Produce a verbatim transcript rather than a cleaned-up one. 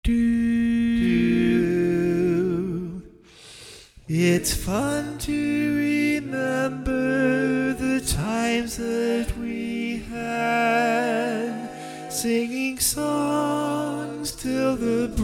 do. It's fun to remember the times that we had, singing songs till the